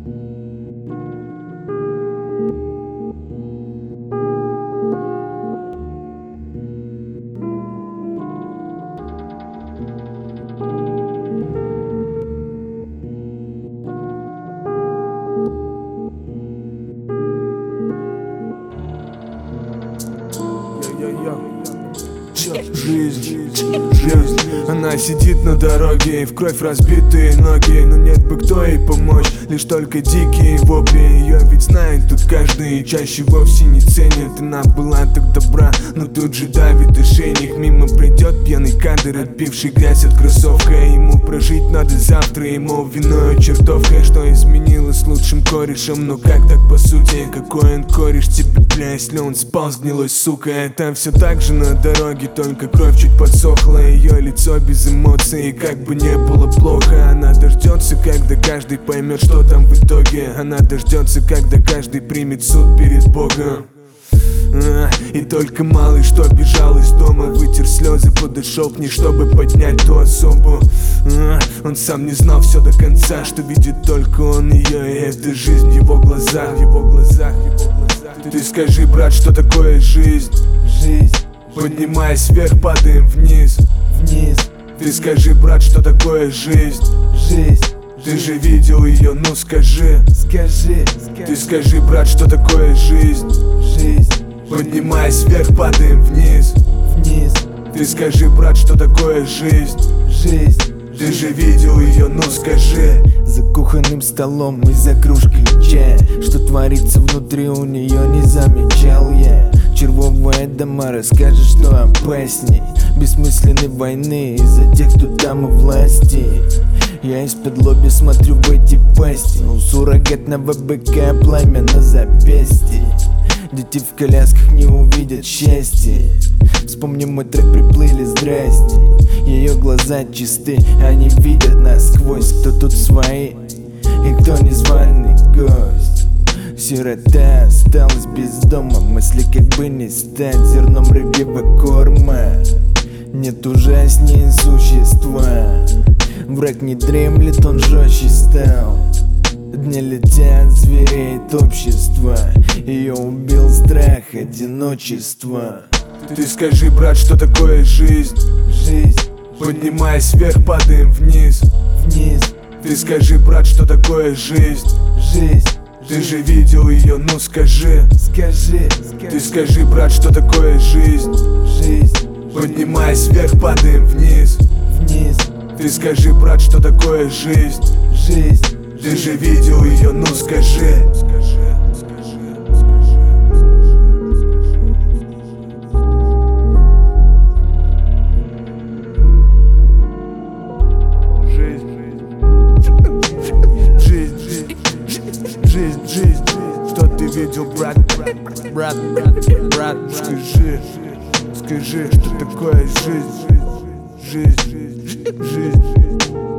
Жизнь, она сидит на дороге, и в кровь разбитые ноги. Но нет бы кто ей помочь, лишь только дикие вопли. Ее ведь знает тут каждый, и чаще вовсе не ценит. Она была так добра, но тут же давит ошейник. Мимо придет пьяный кадр, отбивший грязь от кроссовка. Ему прожить надо завтра, ему виною чертовка. Что изменилось с лучшим корешем, но как так по сути? Какой он кореш тебе, бля, если он спал с гнилой сука? Это все так же на дороге, только кровь чуть подсохла. Ее лицо без эмоций, и как бы не было плохо. Она дождется, когда каждый поймет, что там в итоге. Она дождется, когда каждый примет суд перед Богом. И только малый, что бежал из дома, вытер слезы, подошел к ней, чтобы поднять ту особу. Он сам не знал все до конца, что видит только он ее, и это жизнь в его глазах, в его глазах, в его глазах. Ты скажи, брат, что такое жизнь? Жизнь. Поднимаясь вверх, падаем вниз, вниз. Ты скажи, брат, что такое жизнь? Жизнь. Ты же видел ее, ну скажи, скажи. Ты скажи, брат, что такое жизнь? Жизнь. Поднимаясь вверх, падаем вниз, вниз. Ты скажи, брат, что такое жизнь? Жизнь. Ты же видел ее, ну скажи. За кухонным столом и за кружкой чая, что творится внутри у нее, не замечал я. Червовые дома расскажет, что опасней бессмысленной войны из-за тех, кто там у власти. Я из-под лоби смотрю в эти пасти. У суррогатного быка пламя на запястье. Дети в колясках не увидят счастья. Вспомни мой трек, приплыли, здрасте. Ее глаза чисты, они видят насквозь. Кто тут свои и кто незваный гость. Сирота осталась без дома, мысли как бы не стать зерном рыбьего корма. Нет ужаснее существа. Враг не дремлет, он жестче стал. Дни летят, звереет общество. Ее убил страх одиночества. Ты скажи, брат, что такое жизнь? Жизнь. Поднимаясь вверх, падаем вниз, вниз. Ты скажи, брат, что такое жизнь? Жизнь. Ты же видел ее, ну скажи, скажи. Ты скажи, брат, что такое жизнь? Жизнь. Поднимаясь вверх, падаем вниз, вниз. Ты скажи, брат, что такое жизнь? Жизнь. Ты же видел ее, ну скажи. Жизнь, что ты видел, брат? Скажи, что такое жизнь? Жизнь.